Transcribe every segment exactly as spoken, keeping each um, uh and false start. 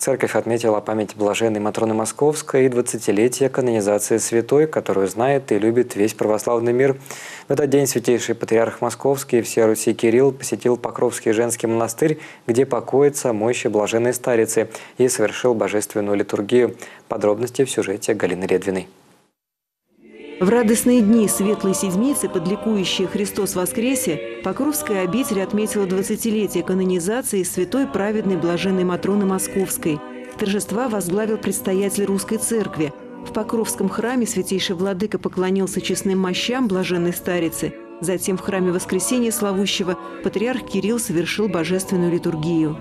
Церковь отметила память блаженной Матроны Московской и двадцатилетие канонизации святой, которую знает и любит весь православный мир. В этот день святейший патриарх Московский и всей Руси Кирилл посетил Покровский женский монастырь, где покоится мощи блаженной старицы, и совершил божественную литургию. Подробности в сюжете Галины Редвиной. В радостные дни Светлой Седмицы, под ликующее «Христос воскресе», Покровская обитель отметила двадцатилетие канонизации святой праведной блаженной Матроны Московской. Торжества возглавил предстоятель Русской Церкви. В Покровском храме святейший владыка поклонился честным мощам блаженной старицы. Затем в храме Воскресения Славущего патриарх Кирилл совершил божественную литургию.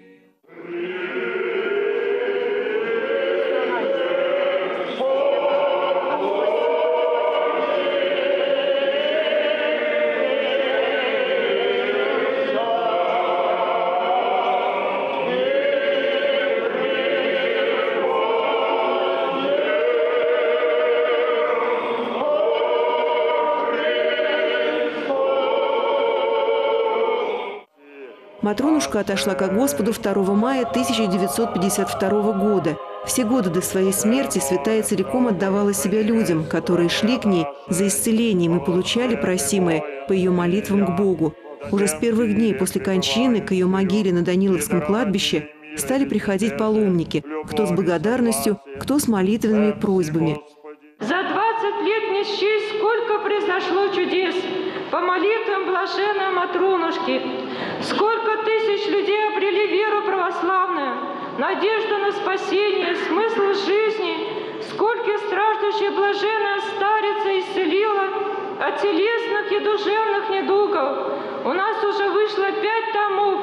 Матронушка отошла ко Господу второго мая тысяча девятьсот пятьдесят второго года. Все годы до своей смерти святая целиком отдавала себя людям, которые шли к ней за исцелением и получали просимое по ее молитвам к Богу. Уже с первых дней после кончины к ее могиле на Даниловском кладбище стали приходить паломники, кто с благодарностью, кто с молитвенными просьбами. За двадцать лет не счесть, сколько произошло чудес по молитвам блаженной Матронушки. Сколько тысяч людей обрели веру православную, надежду на спасение, смысл жизни. Сколько страждущих блаженная старица исцелила от телесных и душевных недугов. У нас уже вышло пять томов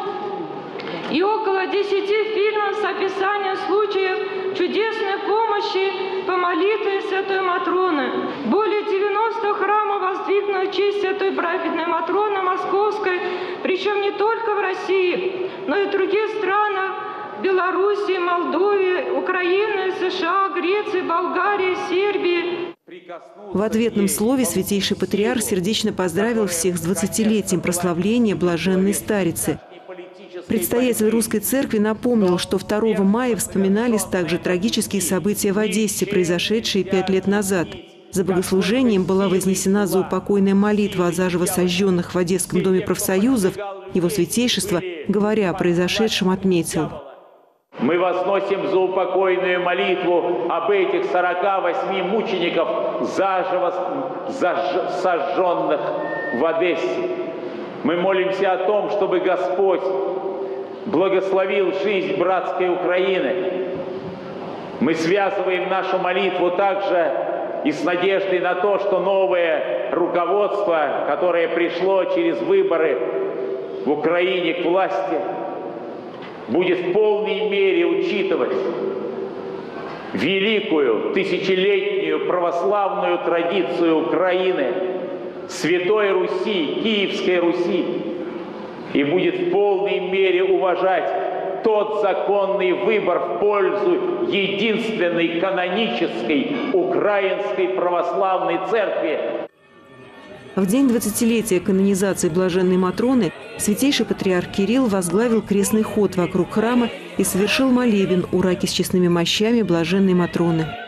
и около десяти фильмов с описанием случаев чудесной помощи по молитве святой Матроны. Более девяноста храмов воздвигнуто в честь святой праведной Матроны Московской, причем не только в России, но и в других странах – Белоруссии, Молдове, Украины, США, Греции, Болгарии, Сербии. В ответном слове святейший патриарх сердечно поздравил всех с двадцатилетием прославления блаженной старицы. Предстоятель Русской Церкви напомнил, что второго мая вспоминались также трагические события в Одессе, произошедшие пять лет назад. За богослужением была вознесена заупокойная молитва о заживо сожженных в Одесском доме профсоюзов. Его святейшество, говоря о произошедшем, отметил: мы возносим заупокойную молитву об этих сорока восьми мучеников, заживо заж... сожженных в Одессе. Мы молимся о том, чтобы Господь благословил жизнь братской Украины. Мы связываем нашу молитву также и с надеждой на то, что новое руководство, которое пришло через выборы в Украине к власти, будет в полной мере учитывать великую тысячелетнюю православную традицию Украины, Святой Руси, Киевской Руси, и будет в полной мере уважать тот законный выбор в пользу единственной канонической Украинской Православной Церкви. В день двадцатилетия канонизации блаженной Матроны святейший патриарх Кирилл возглавил крестный ход вокруг храма и совершил молебен у раки с честными мощами блаженной Матроны.